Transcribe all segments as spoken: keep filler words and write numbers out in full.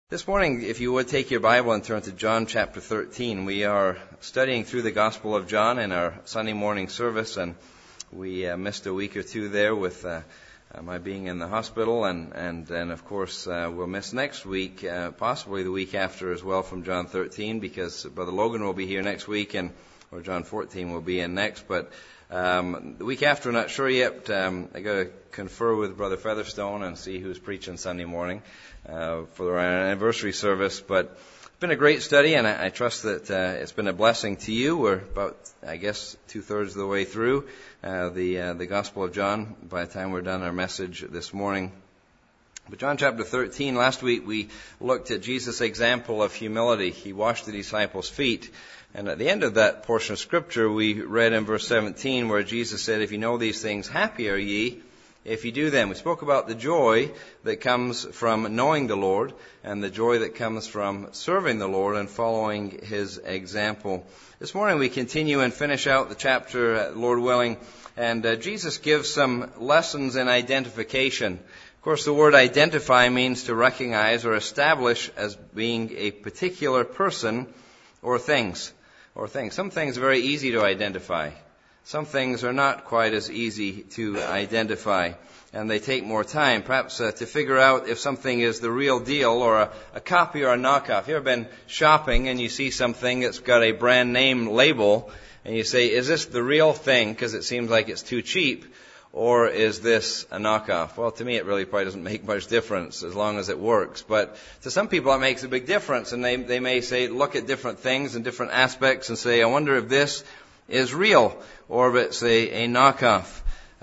This morning, if you would take your Bible and turn to John chapter thirteen. We are studying through the Gospel of John in our Sunday morning service, and we uh, missed a week or two there with uh, uh, my being in the hospital, and and then of course uh, we'll miss next week, uh, possibly the week after as well, from John thirteen, because Brother Logan will be here next week, and or John fourteen will be in next, but um, the week after, I'm not sure yet. Um, I got to confer with Brother Featherstone and see who's preaching Sunday morning uh, for our anniversary service. But it's been a great study, and I, I trust that uh, it's been a blessing to you. We're about, I guess, two thirds of the way through uh, the uh, the Gospel of John by the time we're done our message this morning. But John chapter thirteen, last week we looked at Jesus' example of humility. He washed the disciples' feet. And at the end of that portion of Scripture, we read in verse seventeen where Jesus said, "If you know these things, happy are ye if you do them." We spoke about the joy that comes from knowing the Lord and the joy that comes from serving the Lord and following His example. This morning we continue and finish out the chapter, Lord willing, and uh, Jesus gives some lessons in identification. Of course, the word identify means to recognize or establish as being a particular person or things. Or things. Some things are very easy to identify. Some things are not quite as easy to identify, and they take more time, perhaps uh, to figure out if something is the real deal or a, a copy or a knockoff. You ever been shopping and you see something that's got a brand name label, and you say, is this the real thing because it seems like it's too cheap, or is this a knockoff? Well, to me, it really probably doesn't make much difference as long as it works. But to some people, it makes a big difference. And they, they may say, look at different things and different aspects and say, I wonder if this is real or if it's a, a knockoff.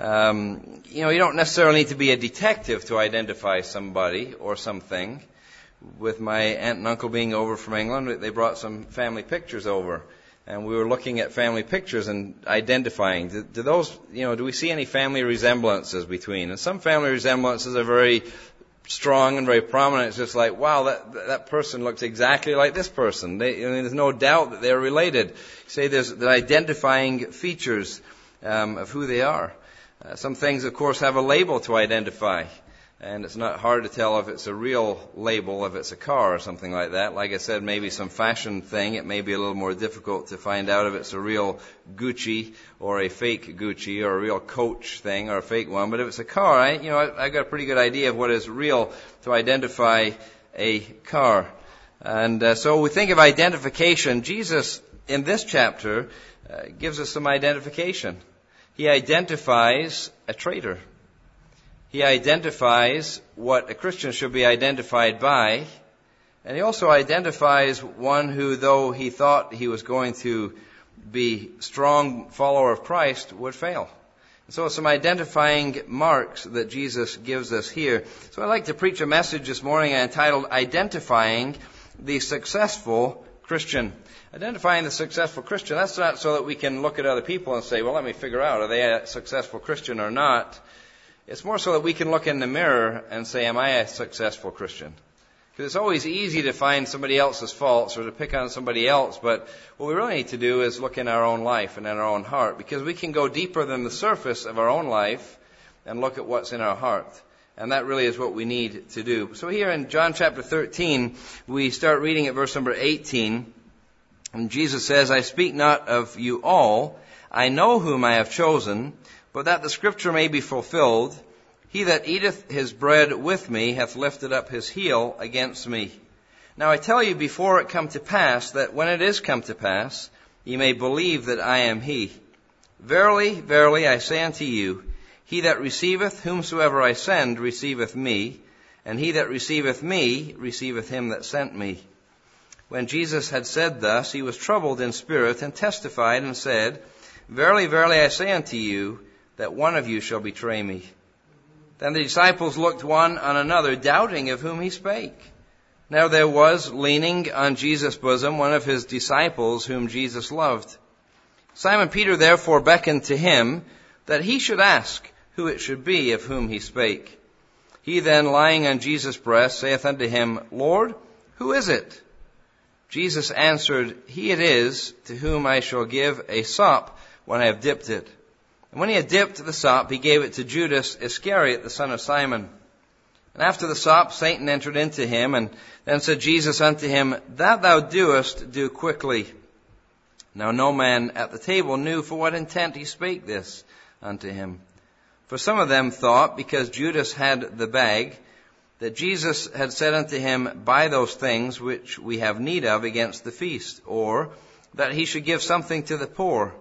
Um, you know, you don't necessarily need to be a detective to identify somebody or something. With my aunt and uncle being over from England, they brought some family pictures over. And we were looking at family pictures and identifying. Do, do those, you know, do we see any family resemblances between? And some family resemblances are very strong and very prominent. It's just like, wow, that that person looks exactly like this person. They, I mean, there's no doubt that they're related. You say there's the identifying features um, of who they are. Uh, some things, of course, have a label to identify. And it's not hard to tell if it's a real label, if it's a car or something like that. Like I said, maybe some fashion thing. It may be a little more difficult to find out if it's a real Gucci or a fake Gucci or a real Coach thing or a fake one. But if it's a car, I, you know, I, I got a pretty good idea of what is real to identify a car. And uh, so we think of identification. Jesus, in this chapter, uh, gives us some identification. He identifies a traitor. He identifies what a Christian should be identified by, and he also identifies one who, though he thought he was going to be a strong follower of Christ, would fail. And so some identifying marks that Jesus gives us here. So I'd like to preach a message this morning entitled Identifying the Successful Christian. Identifying the successful Christian, that's not so that we can look at other people and say, well, let me figure out, are they a successful Christian or not? It's more so that we can look in the mirror and say, am I a successful Christian? Because it's always easy to find somebody else's faults or to pick on somebody else, but what we really need to do is look in our own life and in our own heart, because we can go deeper than the surface of our own life and look at what's in our heart. And that really is what we need to do. So here in John chapter thirteen, we start reading at verse number eighteen, and Jesus says, I speak not of you all, I know whom I have chosen, but that the scripture may be fulfilled, he that eateth his bread with me hath lifted up his heel against me. Now I tell you before it come to pass, that when it is come to pass, ye may believe that I am he. Verily, verily, I say unto you, he that receiveth whomsoever I send receiveth me, and he that receiveth me receiveth him that sent me. When Jesus had said thus, he was troubled in spirit, and testified and said, Verily, verily, I say unto you, that one of you shall betray me. Then the disciples looked one on another, doubting of whom he spake. Now there was, leaning on Jesus' bosom, one of his disciples whom Jesus loved. Simon Peter therefore beckoned to him, that he should ask who it should be of whom he spake. He then, lying on Jesus' breast, saith unto him, Lord, who is it? Jesus answered, He it is, to whom I shall give a sop when I have dipped it. And when he had dipped the sop, he gave it to Judas Iscariot, the son of Simon. And after the sop, Satan entered into him, and then said Jesus unto him, That thou doest, do quickly. Now no man at the table knew for what intent he spake this unto him. For some of them thought, because Judas had the bag, that Jesus had said unto him, Buy those things which we have need of against the feast, or that he should give something to the poor.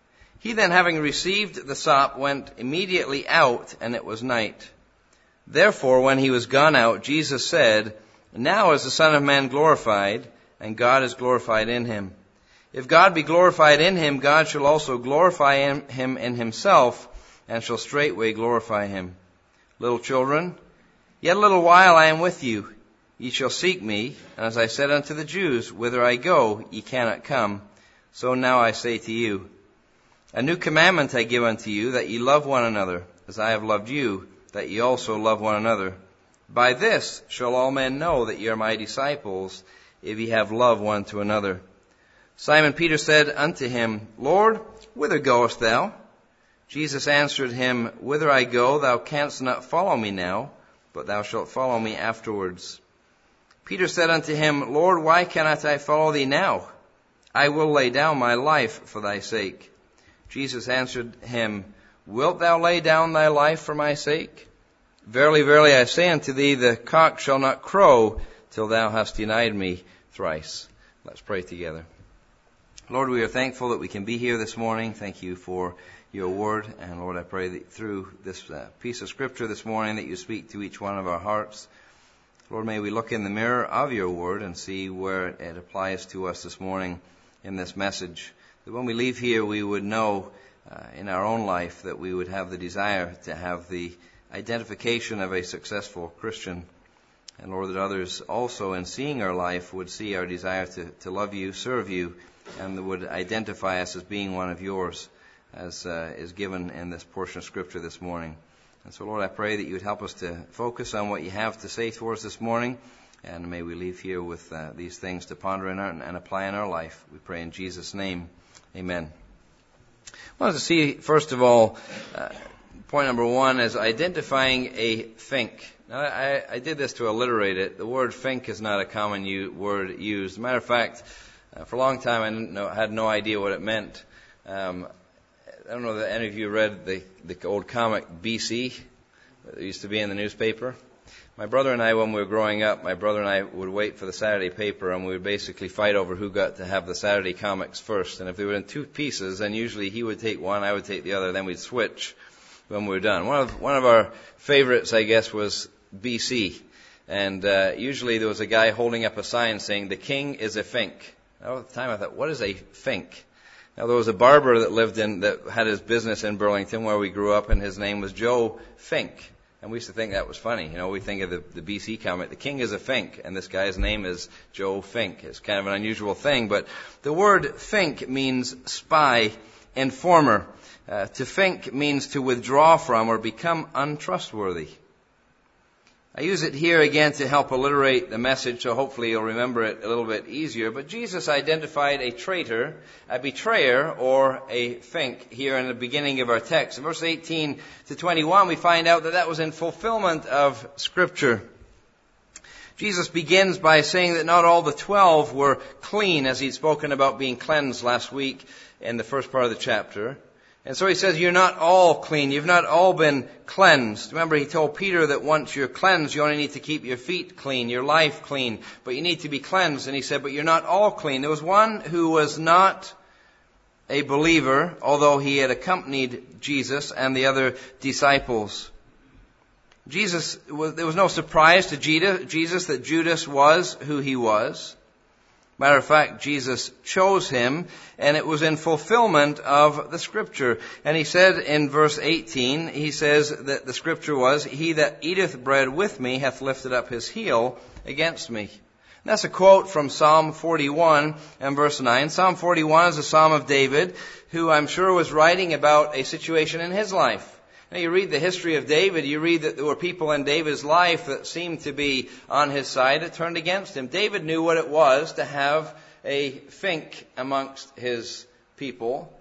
He then, having received the sop, went immediately out, and it was night. Therefore, when he was gone out, Jesus said, Now is the Son of Man glorified, and God is glorified in him. If God be glorified in him, God shall also glorify him in himself, and shall straightway glorify him. Little children, yet a little while I am with you. Ye shall seek me, and as I said unto the Jews, Whither I go, ye cannot come. So now I say to you, A new commandment I give unto you, that ye love one another, as I have loved you, that ye also love one another. By this shall all men know that ye are my disciples, if ye have love one to another. Simon Peter said unto him, Lord, whither goest thou? Jesus answered him, Whither I go, thou canst not follow me now, but thou shalt follow me afterwards. Peter said unto him, Lord, why cannot I follow thee now? I will lay down my life for thy sake. Jesus answered him, Wilt thou lay down thy life for my sake? Verily, verily, I say unto thee, the cock shall not crow till thou hast denied me thrice. Let's pray together. Lord, we are thankful that we can be here this morning. Thank you for your word. And Lord, I pray that through this uh, piece of scripture this morning that you speak to each one of our hearts. Lord, may we look in the mirror of your word and see where it applies to us this morning in this message. That when we leave here, we would know uh, in our own life that we would have the desire to have the identification of a successful Christian. And Lord, that others also in seeing our life would see our desire to, to love you, serve you, and would identify us as being one of yours, as uh, is given in this portion of Scripture this morning. And so, Lord, I pray that you would help us to focus on what you have to say to us this morning, and may we leave here with uh, these things to ponder in our, and apply in our life. We pray in Jesus' name. Amen. I wanted to see, first of all, uh, point number one is identifying a think. Now, I, I did this to alliterate it. The word think is not a common u- word used. As a matter of fact, uh, for a long time I didn't know, had no idea what it meant. Um, I don't know that any of you read the, the old comic B C that used to be in the newspaper. My brother and I, when we were growing up, my brother and I would wait for the Saturday paper, and we would basically fight over who got to have the Saturday comics first. And if they were in two pieces, then usually he would take one, I would take the other, then we'd switch when we were done. One of one of our favorites, I guess, was B C. And uh, usually there was a guy holding up a sign saying, "The king is a fink." Now, at the time I thought, what is a fink? Now, there was a barber that lived in, that had his business in Burlington where we grew up, and his name was Joe Fink. And we used to think that was funny. You know, we think of the, the B C comic, the king is a fink, and this guy's name is Joe Fink. It's kind of an unusual thing, but the word fink means spy, informer. Uh, to fink means to withdraw from or become untrustworthy. I use it here again to help alliterate the message, so hopefully you'll remember it a little bit easier. But Jesus identified a traitor, a betrayer, or a fink here in the beginning of our text. In verse eighteen to twenty-one, we find out that that was in fulfillment of Scripture. Jesus begins by saying that not all the twelve were clean, as he'd spoken about being cleansed last week in the first part of the chapter. And so he says, you're not all clean. You've not all been cleansed. Remember, he told Peter that once you're cleansed, you only need to keep your feet clean, your life clean. But you need to be cleansed. And he said, but you're not all clean. There was one who was not a believer, although he had accompanied Jesus and the other disciples. Jesus, there was no surprise to Jesus that Judas was who he was. Matter of fact, Jesus chose him, and it was in fulfillment of the Scripture. And he said in verse eighteen, he says that the Scripture was, he that eateth bread with me hath lifted up his heel against me. And that's a quote from Psalm forty-one and verse nine. Psalm forty-one is a psalm of David, who I'm sure was writing about a situation in his life. Now, you read the history of David, you read that there were people in David's life that seemed to be on his side that turned against him. David knew what it was to have a fink amongst his people.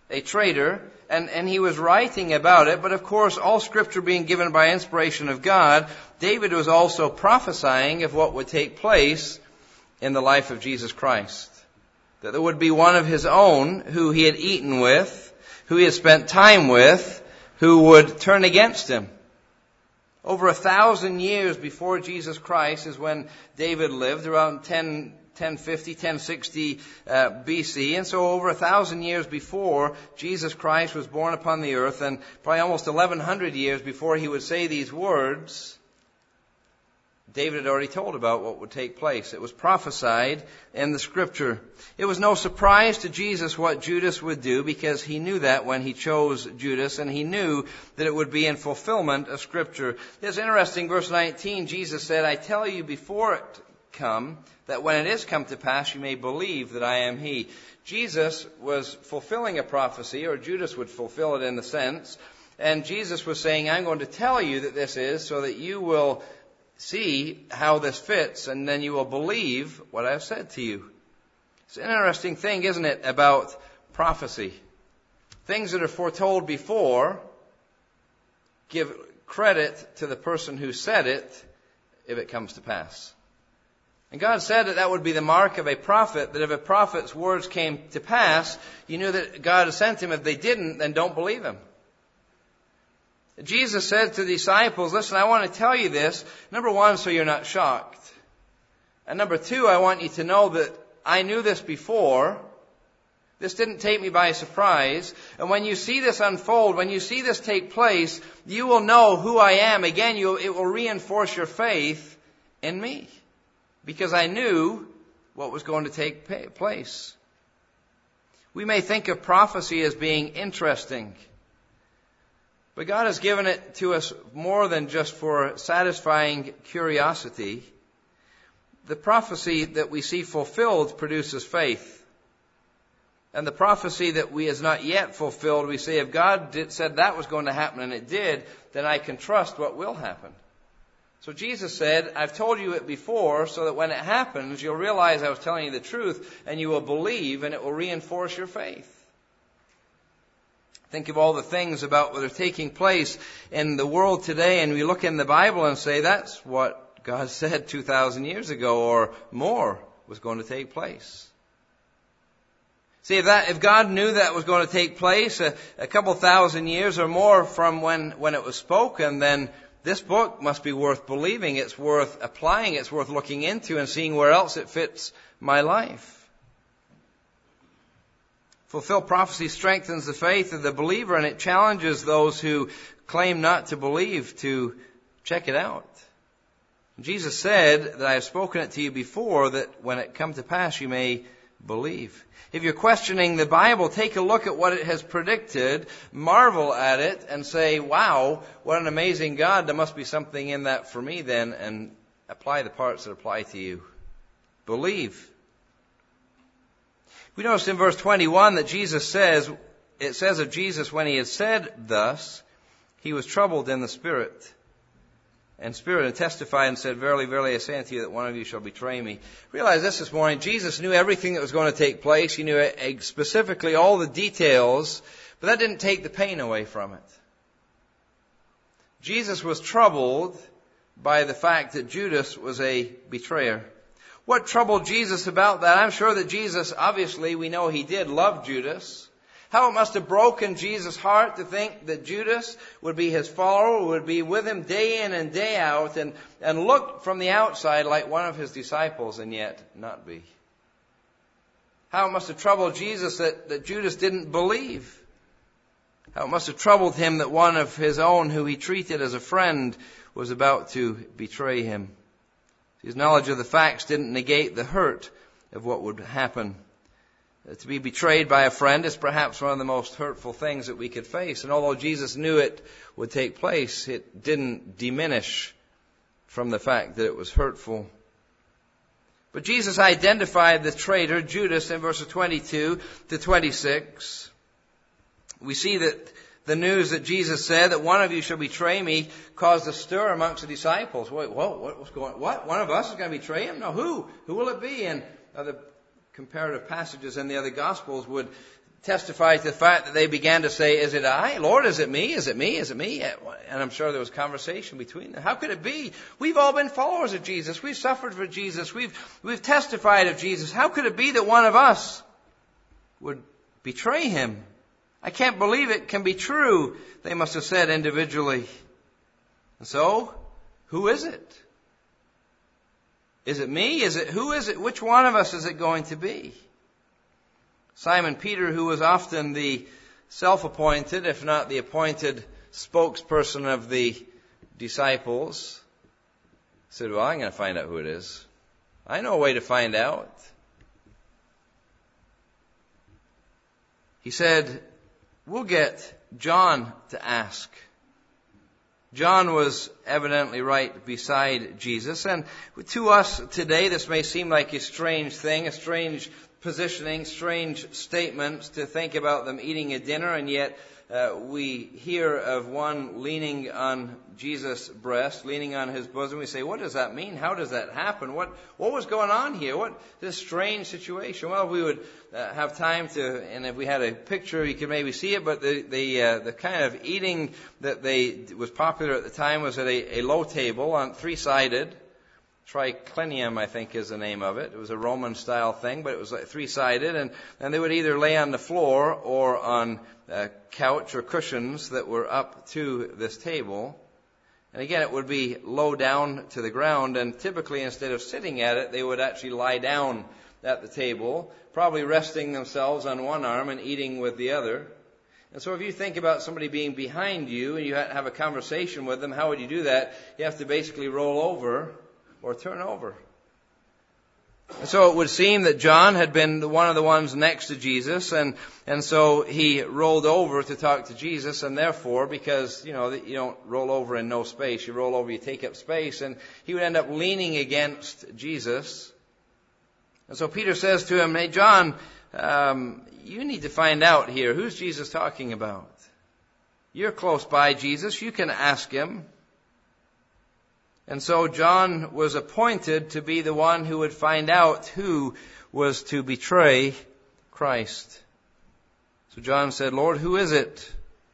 a traitor, and, and he was writing about it. But of course, all Scripture being given by inspiration of God, David was also prophesying of what would take place in the life of Jesus Christ. That there would be one of his own who he had eaten with, who he had spent time with, who would turn against him. Over a thousand years before Jesus Christ is when David lived, around ten, ten fifty, ten sixty uh, B C. And so over a thousand years before Jesus Christ was born upon the earth, and probably almost eleven hundred years before he would say these words, David had already told about what would take place. It was prophesied in the Scripture. It was no surprise to Jesus what Judas would do, because he knew that when he chose Judas, and he knew that it would be in fulfillment of Scripture. It's interesting, verse nineteen, Jesus said, I tell you before it come, that when it is come to pass, you may believe that I am he. Jesus was fulfilling a prophecy, or Judas would fulfill it in the sense, and Jesus was saying, I'm going to tell you that this is, so that you will see how this fits, and then you will believe what I've said to you. It's an interesting thing, isn't it, about prophecy. Things that are foretold before give credit to the person who said it if it comes to pass. And God said that that would be the mark of a prophet, that if a prophet's words came to pass, you knew that God had sent him. If they didn't, then don't believe him. Jesus said to the disciples, listen, I want to tell you this, number one, so you're not shocked. And number two, I want you to know that I knew this before. This didn't take me by surprise. And when you see this unfold, when you see this take place, you will know who I am. Again, you, it will reinforce your faith in me. Because I knew what was going to take place. We may think of prophecy as being interesting. But God has given it to us more than just for satisfying curiosity. The prophecy that we see fulfilled produces faith. And the prophecy that we has not yet fulfilled, we say, if God did, said that was going to happen and it did, then I can trust what will happen. So Jesus said, I've told you it before, so that when it happens, you'll realize I was telling you the truth, and you will believe, and it will reinforce your faith. Think of all the things about what are taking place in the world today, and we look in the Bible and say, that's what God said two thousand years ago or more was going to take place. See, if that, if God knew that was going to take place a, a couple thousand years or more from when, when it was spoken, then this book must be worth believing. It's worth applying. It's worth looking into and seeing where else it fits my life. Fulfilled prophecy strengthens the faith of the believer, and it challenges those who claim not to believe to check it out. Jesus said that I have spoken it to you before, that when it come to pass you may believe. If you're questioning the Bible, take a look at what it has predicted, marvel at it, and say, wow, what an amazing God. There must be something in that for me then, and apply the parts that apply to you. Believe. We notice in verse twenty-one that Jesus says, it says of Jesus, when he had said thus, he was troubled in the spirit. And spirit and testified and said, verily, verily, I say unto you that one of you shall betray me. Realize this this morning, Jesus knew everything that was going to take place. He knew specifically all the details, but that didn't take the pain away from it. Jesus was troubled by the fact that Judas was a betrayer. What troubled Jesus about that? I'm sure that Jesus, obviously, we know he did love Judas. How it must have broken Jesus' heart to think that Judas would be his follower, would be with him day in and day out, and, and look from the outside like one of his disciples, and yet not be. How it must have troubled Jesus that, that Judas didn't believe. How it must have troubled him that one of his own, who he treated as a friend, was about to betray him. His knowledge of the facts didn't negate the hurt of what would happen. To be betrayed by a friend is perhaps one of the most hurtful things that we could face. And although Jesus knew it would take place, it didn't diminish from the fact that it was hurtful. But Jesus identified the traitor, Judas, in verses twenty-two to twenty-six. We see that the news that Jesus said that one of you shall betray me caused a stir amongst the disciples. Wait, whoa, what, what's going on? What? One of us is going to betray him? No, who? Who will it be? And other comparative passages in the other Gospels would testify to the fact that they began to say, is it I? Lord, is it me? Is it me? Is it me? And I'm sure there was conversation between them. How could it be? We've all been followers of Jesus. We've suffered for Jesus. We've, we've testified of Jesus. How could it be that one of us would betray him? I can't believe it can be true, they must have said individually. And so, who is it? Is it me? Is it, who is it? Which one of us is it going to be? Simon Peter, who was often the self-appointed, if not the appointed spokesperson of the disciples, said, well, I'm going to find out who it is. I know a way to find out. He said, we'll get John to ask. John was evidently right beside Jesus. And to us today, this may seem like a strange thing, a strange positioning, strange statements to think about them eating a dinner, and yet uh, we hear of one leaning on Jesus' breast, leaning on his bosom. We say, what does that mean? How does that happen? What what was going on here? What this strange situation? Well, we would uh, have time to, and if we had a picture, you could maybe see it. But the the uh, the kind of eating that they was popular at the time was at a, a low table, on three-sided. Triclinium, I think, is the name of it. It was a Roman-style thing, but it was like three-sided, and, and they would either lay on the floor or on a couch or cushions that were up to this table. And again, it would be low down to the ground, and typically instead of sitting at it, they would actually lie down at the table, probably resting themselves on one arm and eating with the other. And so if you think about somebody being behind you and you have a conversation with them, how would you do that? You have to basically roll over or turn over. And so it would seem that John had been one of the ones next to Jesus, and, and so he rolled over to talk to Jesus, and therefore, because, you know, you don't roll over in no space, you roll over, you take up space, and he would end up leaning against Jesus. And so Peter says to him, hey, John, um, you need to find out here, who's Jesus talking about? You're close by Jesus, you can ask him. And so John was appointed to be the one who would find out who was to betray Christ. So John said, Lord, who is it?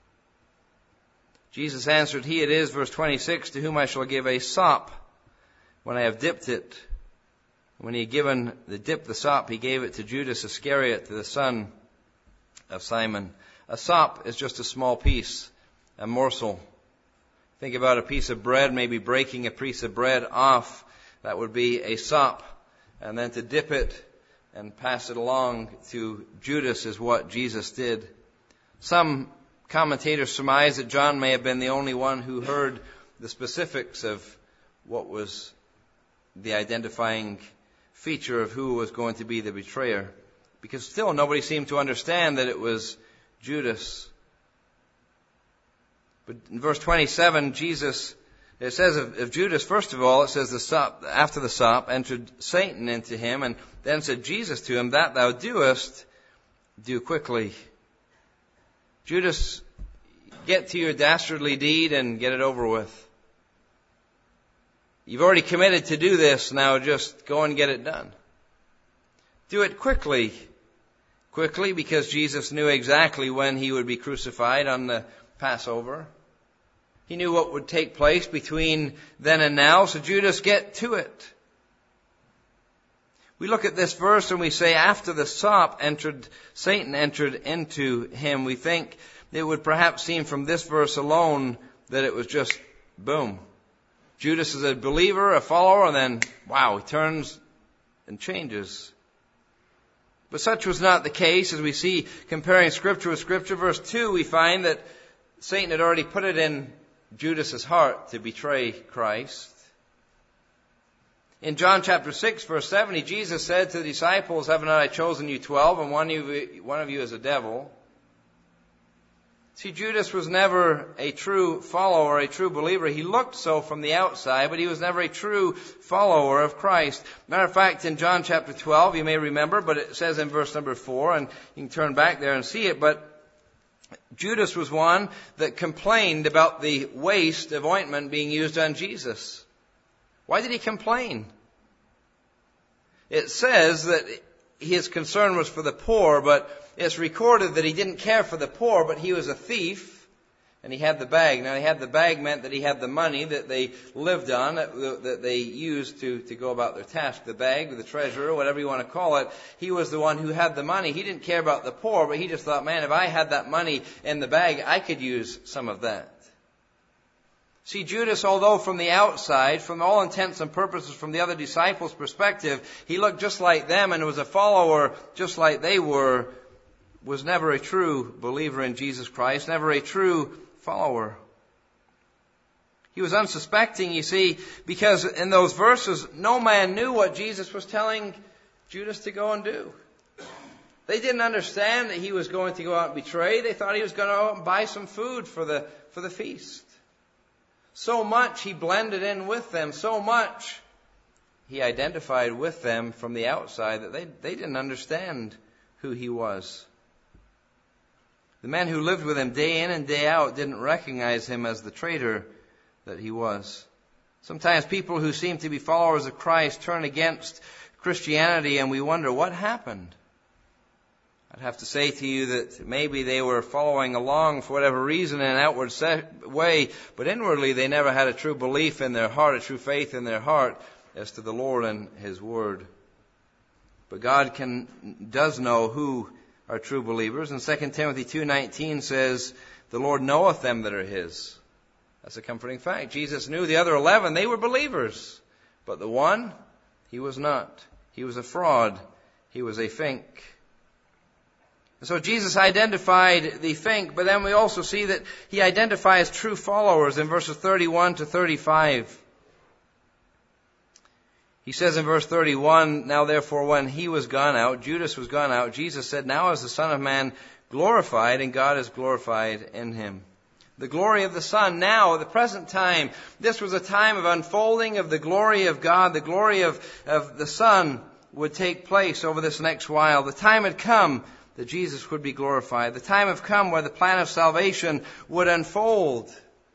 Jesus answered, he it is, verse twenty-six, to whom I shall give a sop when I have dipped it. When he had given the dip the sop, he gave it to Judas Iscariot, to the son of Simon. A sop is just a small piece, a morsel. Think about a piece of bread, maybe breaking a piece of bread off. That would be a sop. And then to dip it and pass it along to Judas is what Jesus did. Some commentators surmise that John may have been the only one who heard the specifics of what was the identifying feature of who was going to be the betrayer. Because still nobody seemed to understand that it was Judas. But in verse twenty-seven, Jesus, it says of, of Judas, first of all, it says the sop, after the sop entered Satan into him, and then said Jesus to him, that thou doest, do quickly. Judas, get to your dastardly deed and get it over with. You've already committed to do this, now just go and get it done. Do it quickly. Quickly, because Jesus knew exactly when he would be crucified on the Passover. He knew what would take place between then and now, so Judas, get to it. We look at this verse and we say, after the sop entered, Satan entered into him. We think it would perhaps seem from this verse alone that it was just boom. Judas is a believer, a follower, and then, wow, he turns and changes. But such was not the case. As we see, comparing Scripture with Scripture, verse two, we find that Satan had already put it in Judas's heart to betray Christ. In John chapter six, verse seventy, Jesus said to the disciples, have not I chosen you twelve, and one of you, one of you is a devil? See, Judas was never a true follower, a true believer. He looked so from the outside, but he was never a true follower of Christ. Matter of fact, in John chapter twelve, you may remember, but it says in verse number four, and you can turn back there and see it, but Judas was one that complained about the waste of ointment being used on Jesus. Why did he complain? It says that his concern was for the poor, but it's recorded that he didn't care for the poor, but he was a thief. And he had the bag. Now, he had the bag meant that he had the money that they lived on, that, that they used to, to go about their task. The bag, the treasurer, whatever you want to call it, he was the one who had the money. He didn't care about the poor, but he just thought, man, if I had that money in the bag, I could use some of that. See, Judas, although from the outside, from all intents and purposes, from the other disciples' perspective, he looked just like them and was a follower just like they were, was never a true believer in Jesus Christ, never a true follower. He was unsuspecting, you see, because in those verses, no man knew what Jesus was telling Judas to go and do. They didn't understand that he was going to go out and betray. They thought he was going to go out and buy some food for the, for the feast. So much he blended in with them, so much he identified with them from the outside that they, they didn't understand who he was. The men who lived with him day in and day out didn't recognize him as the traitor that he was. Sometimes people who seem to be followers of Christ turn against Christianity and we wonder what happened. I'd have to say to you that maybe they were following along for whatever reason in an outward way, but inwardly they never had a true belief in their heart, a true faith in their heart as to the Lord and His Word. But God can does know who are true believers. And Second Timothy two nineteen says, the Lord knoweth them that are His. That's a comforting fact. Jesus knew the other eleven, they were believers. But the one, he was not. He was a fraud. He was a fink. And so Jesus identified the fink, but then we also see that he identifies true followers in verses thirty-one to thirty-five. He says in verse thirty-one, now therefore when he was gone out, Judas was gone out, Jesus said, now is the Son of Man glorified, and God is glorified in him. The glory of the Son now, at the present time, this was a time of unfolding of the glory of God. The glory of, of the Son would take place over this next while. The time had come that Jesus would be glorified. The time had come where the plan of salvation would unfold.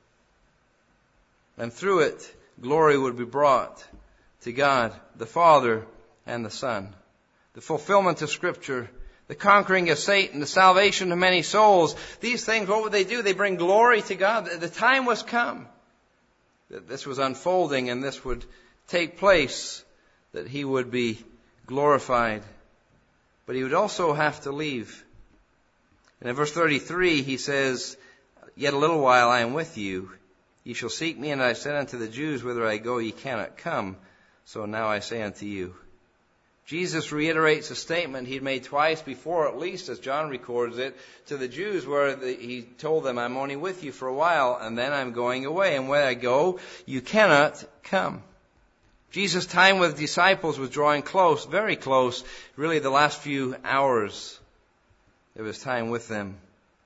And through it, glory would be brought to God, the Father, and the Son. The fulfillment of Scripture, the conquering of Satan, the salvation of many souls. These things, what would they do? They bring glory to God. The time was come that this was unfolding and this would take place, that He would be glorified. But He would also have to leave. And in verse thirty-three, He says, yet a little while I am with you. Ye shall seek me, and I said unto the Jews, whither I go, ye cannot come. So now I say unto you. Jesus reiterates a statement he'd made twice before, at least, as John records it, to the Jews, where the, he told them, I'm only with you for a while, and then I'm going away. And where I go, you cannot come. Jesus' time with disciples was drawing close, very close, really the last few hours of His time with them.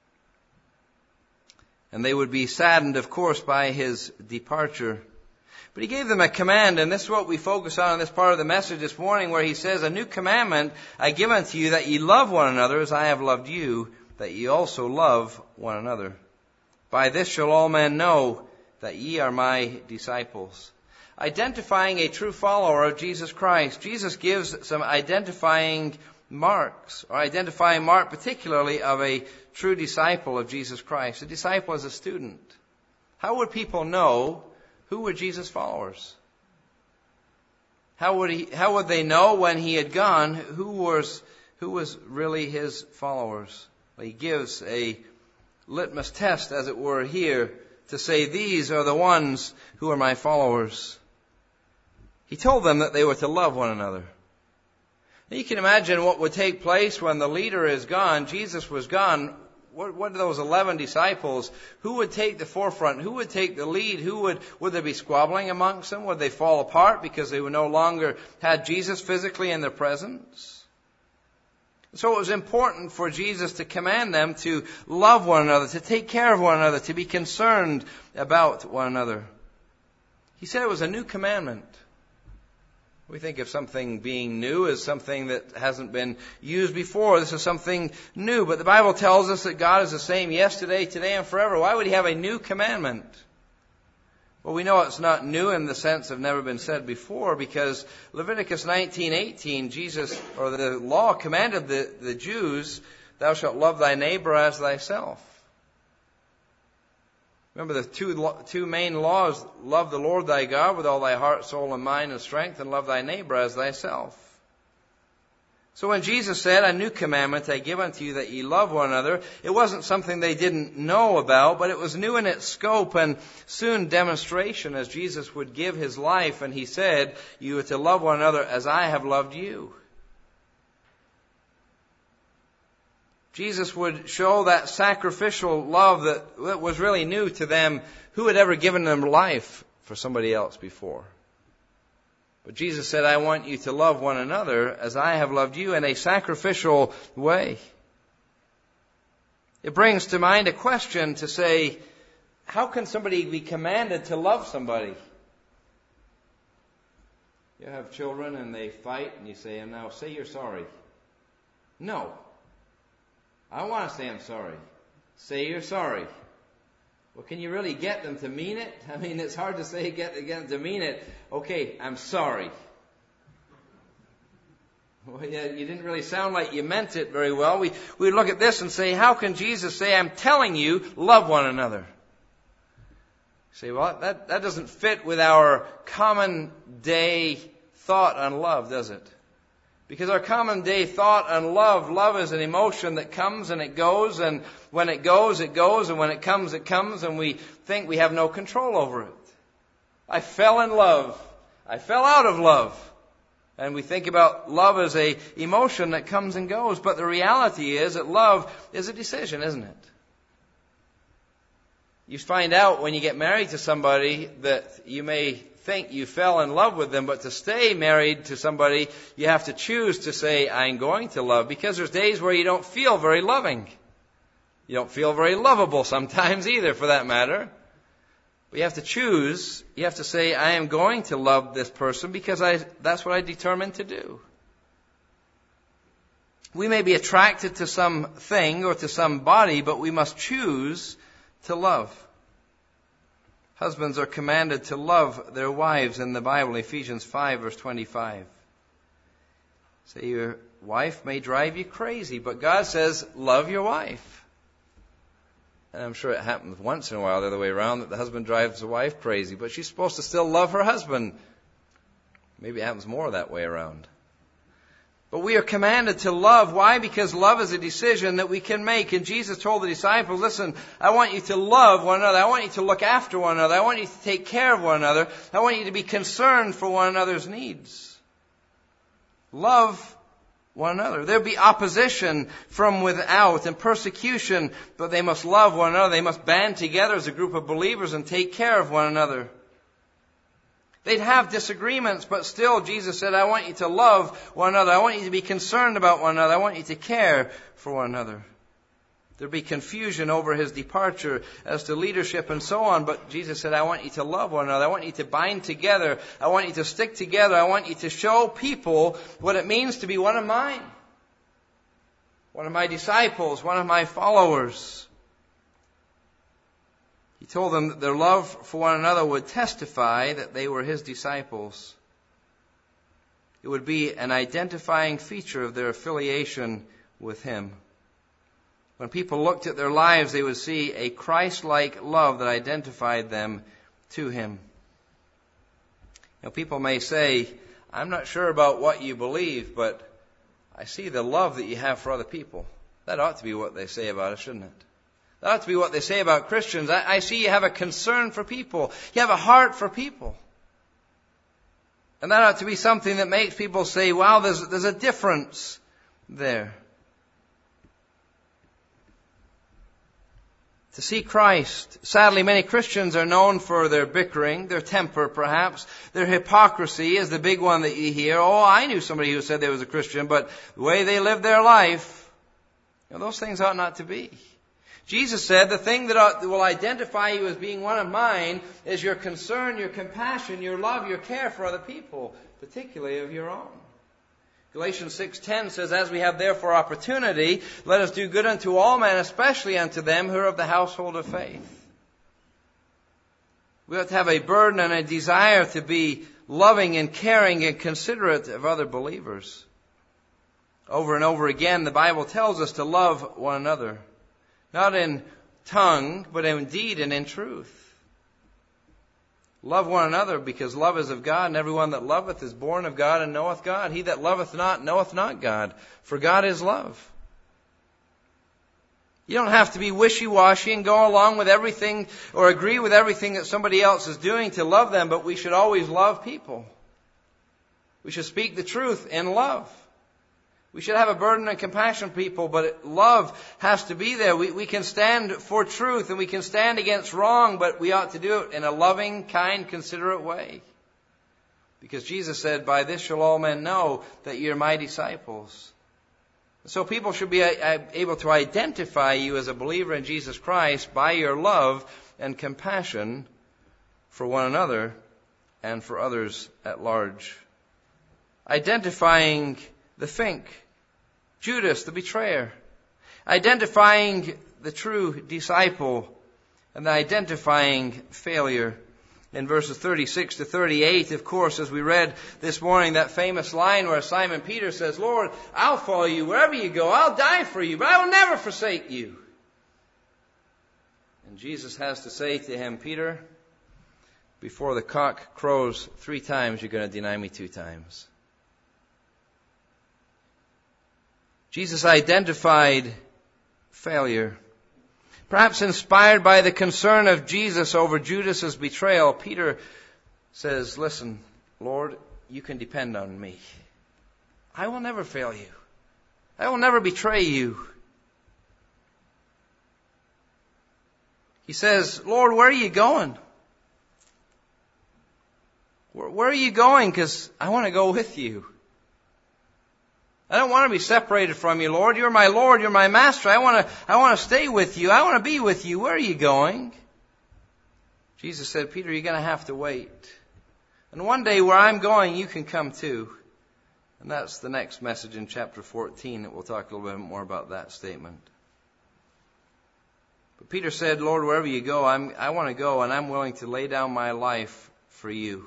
And they would be saddened, of course, by His departure. But He gave them a command, and this is what we focus on in this part of the message this morning, where He says, a new commandment I give unto you, that ye love one another as I have loved you, that ye also love one another. By this shall all men know that ye are my disciples. Identifying a true follower of Jesus Christ. Jesus gives some identifying marks, or identifying mark particularly of a true disciple of Jesus Christ. A disciple is a student. How would people know who were Jesus' followers? How would he, how would they know when He had gone who was, who was really His followers? Well, He gives a litmus test, as it were, here to say, these are the ones who are my followers. He told them that they were to love one another. Now you can imagine what would take place when the leader is gone, Jesus was gone. What, what are those eleven disciples? Who would take the forefront? Who would take the lead? Who would, would there be squabbling amongst them? Would they fall apart because they would no longer had Jesus physically in their presence? So it was important for Jesus to command them to love one another, to take care of one another, to be concerned about one another. He said it was a new commandment. We think of something being new as something that hasn't been used before. This is something new. But the Bible tells us that God is the same yesterday, today, and forever. Why would He have a new commandment? Well, we know it's not new in the sense of never been said before, because Leviticus nineteen eighteen, Jesus, or the law commanded the, the Jews thou shalt love thy neighbor as thyself. Remember the two, two main laws: love the Lord thy God with all thy heart, soul, and mind and strength, and love thy neighbor as thyself. So when Jesus said, a new commandment I give unto you, that ye love one another, it wasn't something they didn't know about, but it was new in its scope and soon demonstration, as Jesus would give his life, and he said, you are to love one another as I have loved you. Jesus would show that sacrificial love that was really new to them. Who had ever given them life for somebody else before? But Jesus said, I want you to love one another as I have loved you, in a sacrificial way. It brings to mind a question to say, how can somebody be commanded to love somebody? You have children and they fight and you say, and now say you're sorry. No. I want to say I'm sorry. Say you're sorry. Well, can you really get them to mean it? I mean, it's hard to say get, get them to mean it. Okay, I'm sorry. Well, yeah, you didn't really sound like you meant it very well. We, we look at this and say, how can Jesus say, I'm telling you, love one another? You say, well, that, that doesn't fit with our common day thought on love, does it? Because our common day thought on love, love is an emotion that comes and it goes, and when it goes, it goes, and when it comes, it comes, and we think we have no control over it. I fell in love. I fell out of love. And we think about love as a emotion that comes and goes, but the reality is that love is a decision, isn't it? You find out when you get married to somebody that you may think you fell in love with them, but to stay married to somebody, you have to choose to say, I'm going to love, because there's days where you don't feel very loving. You don't feel very lovable sometimes either, for that matter. But you have to choose, you have to say, I am going to love this person because I, that's what I determined to do. We may be attracted to something or to somebody, but we must choose to love. Husbands are commanded to love their wives in the Bible, Ephesians five, verse twenty-five. Say your wife may drive you crazy, but God says, love your wife. And I'm sure it happens once in a while the other way around, that the husband drives the wife crazy, but she's supposed to still love her husband. Maybe it happens more that way around. But we are commanded to love. Why? Because love is a decision that we can make. And Jesus told the disciples, listen, I want you to love one another. I want you to look after one another. I want you to take care of one another. I want you to be concerned for one another's needs. Love one another. There'll be opposition from without and persecution, but they must love one another. They must band together as a group of believers and take care of one another. They'd have disagreements, but still Jesus said, I want you to love one another. I want you to be concerned about one another. I want you to care for one another. There'd be confusion over his departure as to leadership and so on, but Jesus said, I want you to love one another. I want you to bind together. I want you to stick together. I want you to show people what it means to be one of mine, one of my disciples, one of my followers. He told them that their love for one another would testify that they were his disciples. It would be an identifying feature of their affiliation with him. When people looked at their lives, they would see a Christ-like love that identified them to him. You know, people may say, I'm not sure about what you believe, but I see the love that you have for other people. That ought to be what they say about us, shouldn't it? That ought to be what they say about Christians. I, I see you have a concern for people. You have a heart for people. And that ought to be something that makes people say, wow, there's, there's a difference there. To see Christ. Sadly, many Christians are known for their bickering, their temper perhaps. Their hypocrisy is the big one that you hear. Oh, I knew somebody who said they was a Christian, but the way they lived their life, you know, those things ought not to be. Jesus said, the thing that will identify you as being one of mine is your concern, your compassion, your love, your care for other people, particularly of your own. Galatians six ten says, as we have therefore opportunity, let us do good unto all men, especially unto them who are of the household of faith. We ought to have a burden and a desire to be loving and caring and considerate of other believers. Over and over again, the Bible tells us to love one another. Not in tongue, but in deed and in truth. Love one another, because love is of God, and everyone that loveth is born of God and knoweth God. He that loveth not knoweth not God, for God is love. You don't have to be wishy-washy and go along with everything or agree with everything that somebody else is doing to love them, but we should always love people. We should speak the truth in love. We should have a burden and compassion for people, but love has to be there. We, we can stand for truth and we can stand against wrong, but we ought to do it in a loving, kind, considerate way. Because Jesus said, by this shall all men know that you're my disciples. So people should be able to identify you as a believer in Jesus Christ by your love and compassion for one another and for others at large. Identifying the fink, Judas, the betrayer. Identifying the true disciple, and the identifying failure. In verses thirty-six to thirty-eight, of course, as we read this morning, that famous line where Simon Peter says, Lord, I'll follow you wherever you go. I'll die for you, but I will never forsake you. And Jesus has to say to him, Peter, before the cock crows three times, you're going to deny me two times. Jesus identified failure. Perhaps inspired by the concern of Jesus over Judas's betrayal, Peter says, listen, Lord, you can depend on me. I will never fail you. I will never betray you. He says, Lord, where are you going? Where, where are you going? Because I want to go with you. I don't want to be separated from you, Lord. You're my Lord. You're my master. I want to, I want to stay with you. I want to be with you. Where are you going? Jesus said, Peter, you're going to have to wait. And one day where I'm going, you can come too. And that's the next message in chapter fourteen that we'll talk a little bit more about that statement. But Peter said, Lord, wherever you go, I'm, I want to go, and I'm willing to lay down my life for you.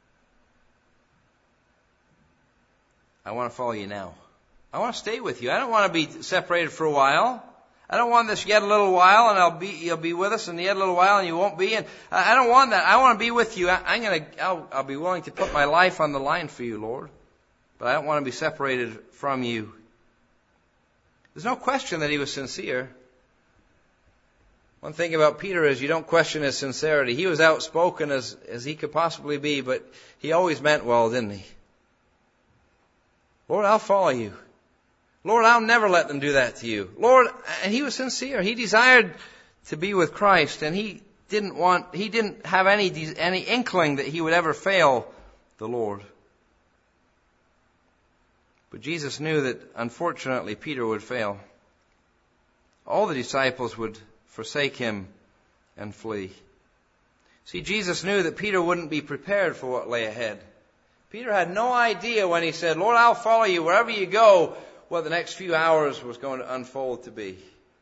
I want to follow you now. I want to stay with you. I don't want to be separated for a while. I don't want this yet a little while and I'll be, you'll be with us, and yet a little while and you won't be. And I don't want that. I want to be with you. I, I'm going to, I'll, I'll be willing to put my life on the line for you, Lord. But I don't want to be separated from you. There's no question that he was sincere. One thing about Peter is you don't question his sincerity. He was outspoken as, as he could possibly be, but he always meant well, didn't he? Lord, I'll follow you. Lord, I'll never let them do that to you. Lord, and he was sincere. He desired to be with Christ, and he didn't want, he didn't have any, any inkling that he would ever fail the Lord. But Jesus knew that, unfortunately, Peter would fail. All the disciples would forsake him and flee. See, Jesus knew that Peter wouldn't be prepared for what lay ahead. Peter had no idea when he said, Lord, I'll follow you wherever you go, what the next few hours was going to unfold to be.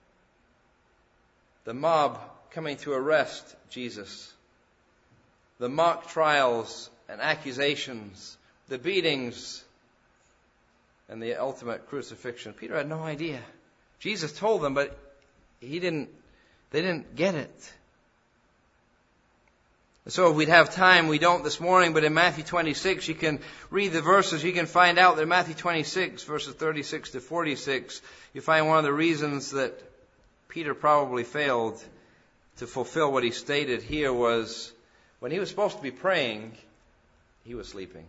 The mob coming to arrest Jesus. The mock trials and accusations. The beatings and the ultimate crucifixion. Peter had no idea. Jesus told them, but he didn't, they didn't get it. So if we'd have time, we don't this morning, but in Matthew twenty-six, you can read the verses. You can find out that in Matthew twenty-six, verses thirty-six to forty-six, you find one of the reasons that Peter probably failed to fulfill what he stated here was when he was supposed to be praying, he was sleeping.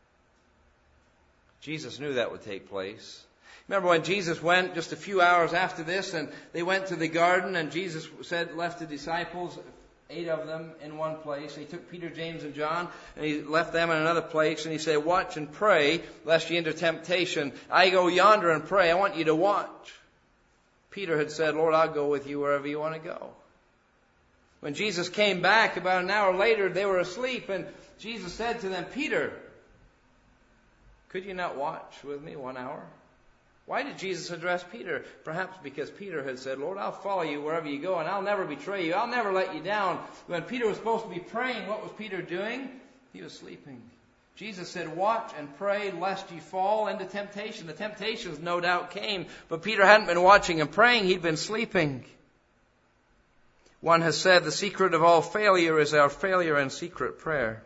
Jesus knew that would take place. Remember when Jesus went just a few hours after this, and they went to the garden, and Jesus said, left the disciples, eight of them in one place. He took Peter, James, and John, and he left them in another place, and he said, watch and pray, lest you enter temptation. I go yonder and pray. I want you to watch. Peter had said, Lord, I'll go with you wherever you want to go. When Jesus came back about an hour later, they were asleep, and Jesus said to them, Peter, could you not watch with me one hour? Why did Jesus address Peter? Perhaps because Peter had said, Lord, I'll follow you wherever you go, and I'll never betray you. I'll never let you down. When Peter was supposed to be praying, what was Peter doing? He was sleeping. Jesus said, watch and pray lest ye fall into temptation. The temptations no doubt came, but Peter hadn't been watching and praying. He'd been sleeping. One has said the secret of all failure is our failure in secret prayer.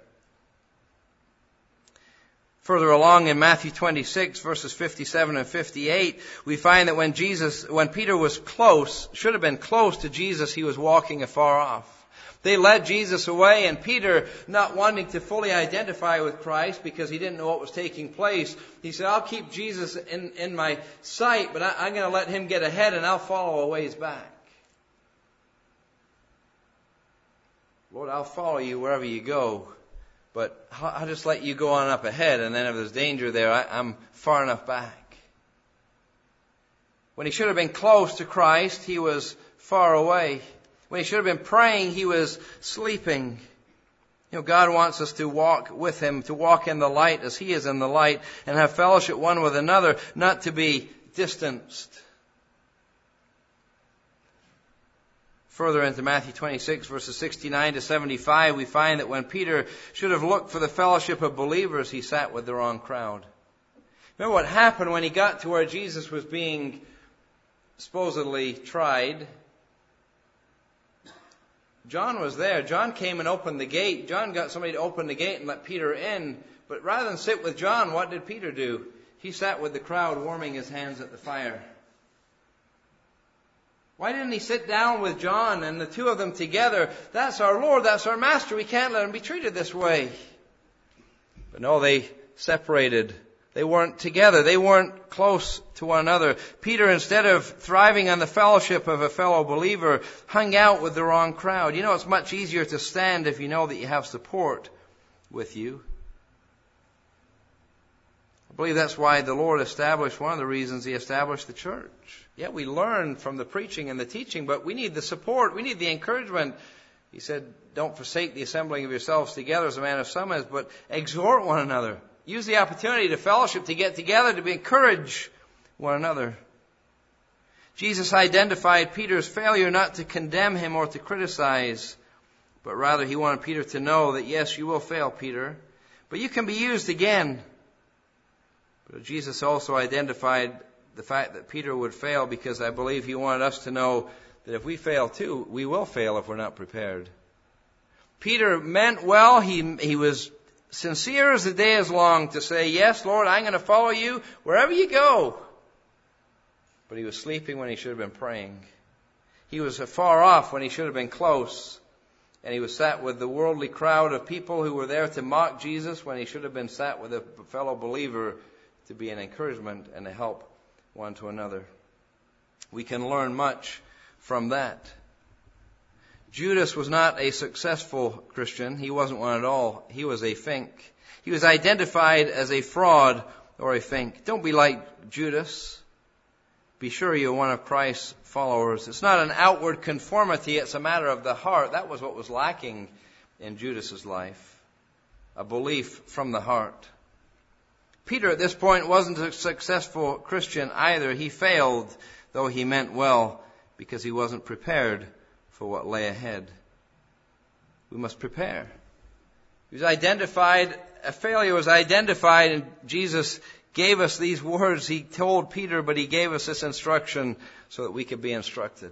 Further along in Matthew twenty-six, verses fifty-seven and fifty-eight, we find that when Jesus, when Peter was close, should have been close to Jesus, he was walking afar off. They led Jesus away, and Peter, not wanting to fully identify with Christ because he didn't know what was taking place, he said, I'll keep Jesus in, in my sight, but I, I'm going to let him get ahead and I'll follow a ways back. Lord, I'll follow you wherever you go, but I'll just let you go on up ahead, and then if there's danger there, I, I'm far enough back. When he should have been close to Christ, he was far away. When he should have been praying, he was sleeping. You know, God wants us to walk with him, to walk in the light as he is in the light, and have fellowship one with another, not to be distanced. Further into Matthew twenty-six, verses sixty-nine to seventy-five, we find that when Peter should have looked for the fellowship of believers, he sat with the wrong crowd. Remember what happened when he got to where Jesus was being supposedly tried? John was there. John came and opened the gate. John got somebody to open the gate and let Peter in. But rather than sit with John, what did Peter do? He sat with the crowd warming his hands at the fire. Why didn't he sit down with John and the two of them together? That's our Lord, that's our Master. We can't let him be treated this way. But no, they separated. They weren't together. They weren't close to one another. Peter, instead of thriving on the fellowship of a fellow believer, hung out with the wrong crowd. You know, it's much easier to stand if you know that you have support with you. I believe that's why the Lord established, one of the reasons he established the church. Yeah, we learn from the preaching and the teaching, but we need the support. We need the encouragement. He said, don't forsake the assembling of yourselves together as a man of some is, but exhort one another. Use the opportunity to fellowship, to get together, to encourage one another. Jesus identified Peter's failure not to condemn him or to criticize, but rather he wanted Peter to know that, yes, you will fail, Peter, but you can be used again. But Jesus also identified the fact that Peter would fail because I believe he wanted us to know that if we fail too, we will fail if we're not prepared. Peter meant well. He, he was sincere as the day is long to say, yes, Lord, I'm going to follow you wherever you go. But he was sleeping when he should have been praying. He was far off when he should have been close. And he was sat with the worldly crowd of people who were there to mock Jesus when he should have been sat with a fellow believer to be an encouragement and a help one to another. We can learn much from that. Judas was not a successful Christian. He wasn't one at all. He was a fink. He was identified as a fraud or a fink. Don't be like Judas. Be sure you're one of Christ's followers. It's not an outward conformity. It's a matter of the heart. That was what was lacking in Judas's life. A belief from the heart. Peter at this point wasn't a successful Christian either. He failed, though he meant well, because he wasn't prepared for what lay ahead. We must prepare. He was identified, a failure was identified, and Jesus gave us these words. He told Peter, but he gave us this instruction so that we could be instructed.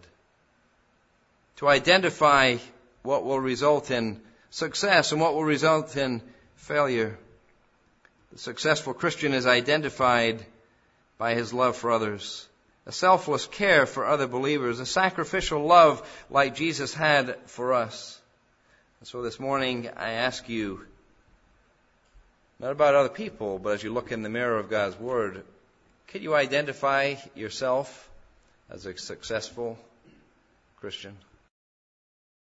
To identify what will result in success and what will result in failure. The successful Christian is identified by his love for others, a selfless care for other believers, a sacrificial love like Jesus had for us. And so this morning I ask you, not about other people, but as you look in the mirror of God's Word, can you identify yourself as a successful Christian?